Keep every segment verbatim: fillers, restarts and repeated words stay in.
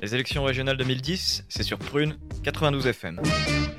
Les élections régionales deux mille dix, c'est sur Prune quatre-vingt-douze F M.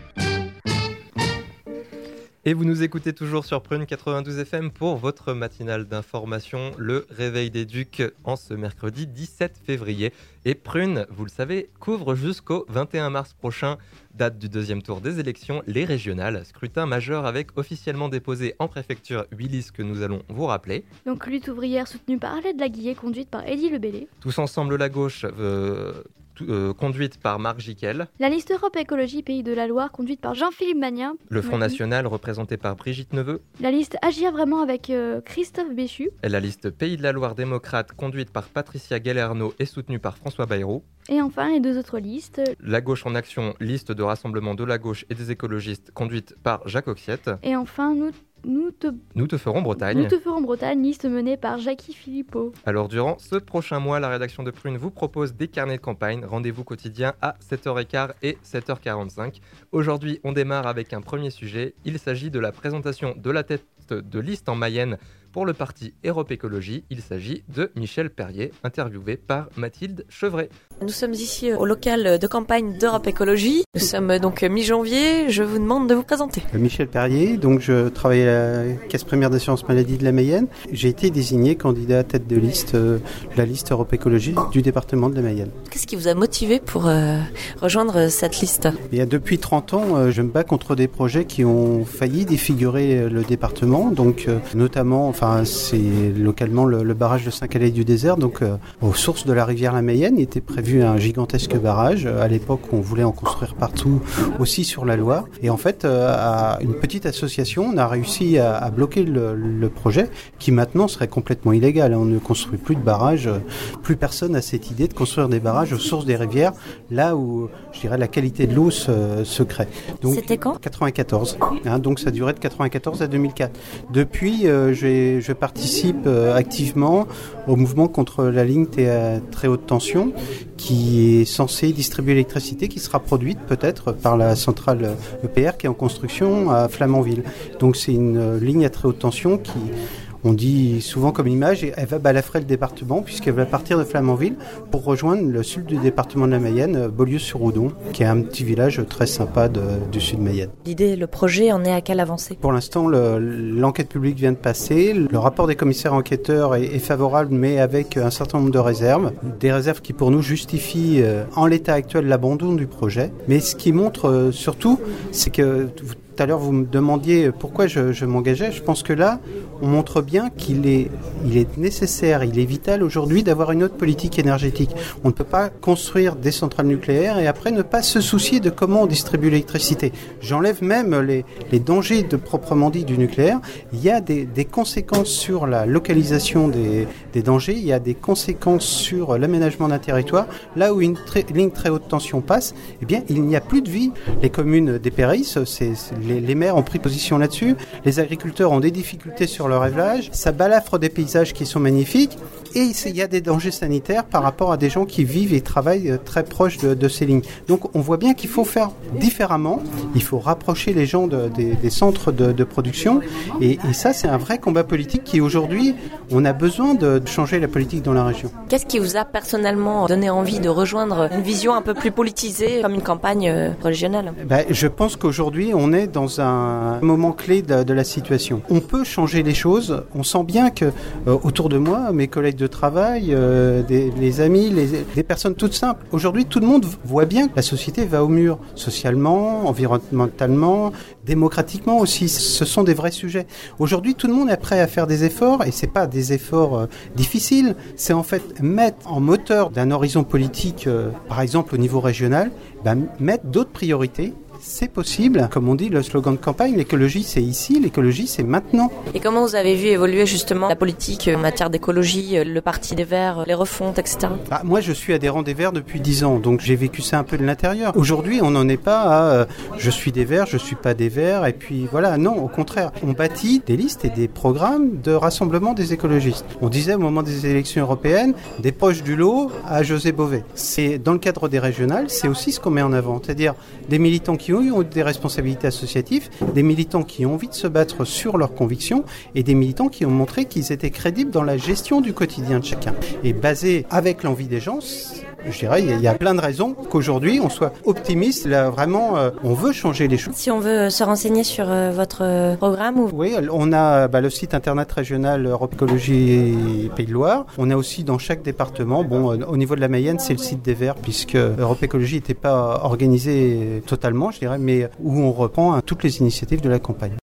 Et vous nous écoutez toujours sur Prune quatre-vingt-douze F M pour votre matinale d'information, le réveil des Ducs en ce mercredi dix-sept février. Et Prune, vous le savez, couvre jusqu'au vingt et un mars prochain, date du deuxième tour des élections, les régionales. Scrutin majeur avec officiellement déposé en préfecture huit listes que nous allons vous rappeler. Donc lutte ouvrière soutenue par Arlette Laguillet, conduite par Eddy Lebellé. Tous ensemble la gauche, euh, tout, euh, conduite par Marc Jiquel. La liste Europe Écologie Pays de la Loire, conduite par Jean-Philippe Magnin. Le Front National, représenté par Brigitte Neveu. La liste Agir Vraiment avec euh, Christophe Béchu. Et la liste Pays de la Loire démocrate, conduite par Patricia Galerno et soutenue par François Bayrou. Et enfin, les deux autres listes. La gauche en action, liste de rassemblement de la gauche et des écologistes, conduite par Jacques Oxiette. Et enfin, nous, nous, te... nous te ferons Bretagne. Nous te ferons Bretagne, liste menée par Jackie Philippot. Alors, durant ce prochain mois, la rédaction de Prune vous propose des carnets de campagne. Rendez-vous quotidien à sept heures quinze et sept heures quarante-cinq. Aujourd'hui, on démarre avec un premier sujet. Il s'agit de la présentation de la tête de liste en Mayenne pour le parti Europe Écologie. Il s'agit de Michel Perrier, interviewé par Mathilde Chevret. Nous sommes ici au local de campagne d'Europe Écologie. Nous sommes donc mi-janvier. Je vous demande de vous présenter. Michel Perrier, donc je travaille à la Caisse Primaire d'Assurance Maladie de la Mayenne. J'ai été désigné candidat à tête de liste de la liste Europe Écologie du département de la Mayenne. Qu'est-ce qui vous a motivé pour euh, rejoindre cette liste ? Et depuis trente ans, je me bats contre des projets qui ont failli défigurer le département, donc euh, notamment, enfin c'est localement le, le barrage de Saint-Calais du Désert, donc euh, aux sources de la rivière la Mayenne, il était prévu un gigantesque barrage. À l'époque, on voulait en construire partout, aussi sur la Loire. Et en fait, euh, à une petite association, on a réussi à, à bloquer le, le projet, qui maintenant serait complètement illégal. On ne construit plus de barrages. Plus personne n'a cette idée de construire des barrages aux sources des rivières, là où, je dirais, la qualité de l'eau se, se crée. Donc, c'était quand ? quatre-vingt-quatorze. Hein, donc ça durait de quatre-vingt-quatorze à deux mille quatre. Depuis, euh, j'ai, je participe euh, activement au mouvement contre la ligne à très haute tension, qui est censée distribuer l'électricité qui sera produite peut-être par la centrale E P R qui est en construction à Flamanville. Donc c'est une ligne à très haute tension qui, on dit souvent comme image, elle va balafrer le département puisqu'elle va partir de Flamanville pour rejoindre le sud du département de la Mayenne, Beaulieu-sur-Oudon, qui est un petit village très sympa de, du sud Mayenne. L'idée, le projet en est à quelle avancée ? Pour l'instant, le, l'enquête publique vient de passer. Le rapport des commissaires enquêteurs est, est favorable, mais avec un certain nombre de réserves. Des réserves qui, pour nous, justifient euh, en l'état actuel l'abandon du projet. Mais ce qui montre euh, surtout, c'est que... Tout à l'heure, vous me demandiez pourquoi je, je m'engageais. Je pense que là, on montre bien qu'il est, il est nécessaire, il est vital aujourd'hui d'avoir une autre politique énergétique. On ne peut pas construire des centrales nucléaires et après ne pas se soucier de comment on distribue l'électricité. J'enlève même les, les dangers de proprement dit du nucléaire. Il y a des, des conséquences sur la localisation des, des dangers, il y a des conséquences sur l'aménagement d'un territoire. Là où une très, ligne très haute tension passe, eh bien, il n'y a plus de vie. Les communes dépérissent, c'est, c'est Les, les maires ont pris position là-dessus, les agriculteurs ont des difficultés sur leur élevage, ça balafre des paysages qui sont magnifiques et il y a des dangers sanitaires par rapport à des gens qui vivent et travaillent très proches de, de ces lignes. Donc on voit bien qu'il faut faire différemment, il faut rapprocher les gens de, de, des centres de, de production et, et ça c'est un vrai combat politique qui aujourd'hui, on a besoin de, de changer la politique dans la région. Qu'est-ce qui vous a personnellement donné envie de rejoindre une vision un peu plus politisée comme une campagne régionale ? Ben, je pense qu'aujourd'hui on est dans dans un moment clé de, de la situation. On peut changer les choses. On sent bien que euh, autour de moi, mes collègues de travail, euh, des, les amis, les, des personnes toutes simples. Aujourd'hui, tout le monde voit bien que la société va au mur, socialement, environnementalement, démocratiquement aussi. Ce sont des vrais sujets. Aujourd'hui, tout le monde est prêt à faire des efforts, et c'est pas des efforts euh, difficiles. C'est en fait mettre en moteur d'un horizon politique, euh, par exemple au niveau régional, ben, mettre d'autres priorités. C'est possible. Comme on dit, le slogan de campagne, l'écologie c'est ici, l'écologie c'est maintenant. Et comment vous avez vu évoluer justement la politique en matière d'écologie, le Parti des Verts, les refontes, et cetera. Bah, moi je suis adhérent des Verts depuis dix ans, donc j'ai vécu ça un peu de l'intérieur. Aujourd'hui on n'en est pas à euh, je suis des Verts, je suis pas des Verts, et puis voilà, non, au contraire. On bâtit des listes et des programmes de rassemblement des écologistes. On disait au moment des élections européennes, des proches du lot à José Bové. C'est dans le cadre des régionales, c'est aussi ce qu'on met en avant, c'est-à-dire des militants qui qui ont eu des responsabilités associatives, des militants qui ont envie de se battre sur leurs convictions et des militants qui ont montré qu'ils étaient crédibles dans la gestion du quotidien de chacun. Et basé avec l'envie des gens, je dirais, il y a plein de raisons qu'aujourd'hui on soit optimiste. Là, vraiment, euh, on veut changer les choses. Si on veut se renseigner sur euh, votre programme ou... Oui, on a bah, le site internet régional Europe Écologie et Pays de Loire. On a aussi dans chaque département, bon, euh, au niveau de la Mayenne, c'est le site des Verts, puisque Europe Écologie n'était pas organisé totalement, je dirais, mais où on reprend hein, toutes les initiatives de la campagne.